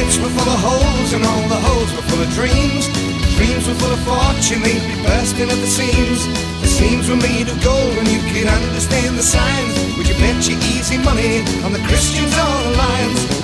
pits were full of holes and all the holes were full of dreams. Dreams were full of fortune, they'd be bursting at the seams. The seams were made of gold and you could understand the signs. Would you bet your easy money on the Christians or the Lions?